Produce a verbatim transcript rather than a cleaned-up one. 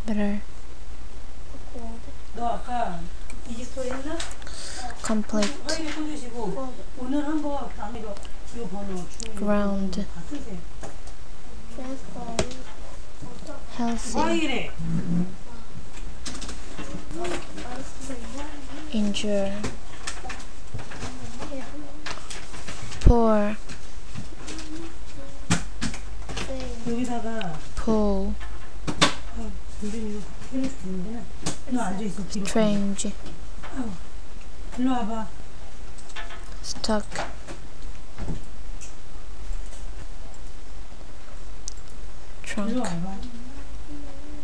better. 너 아까 이집토 했나? Complete. 화이트 꽂으시고 오늘 한 거 다음에 이거 이 번호 Ground. 다 쓰세요. Healthy. 화이래. Endure. Pour. 여기다가 Pull. 아, 근데 이거 해줄 수 있는데 너 앉아있어 뒤로. Strange. 아유, 일로 와봐. Stuck. 일로 Trunk. 와봐.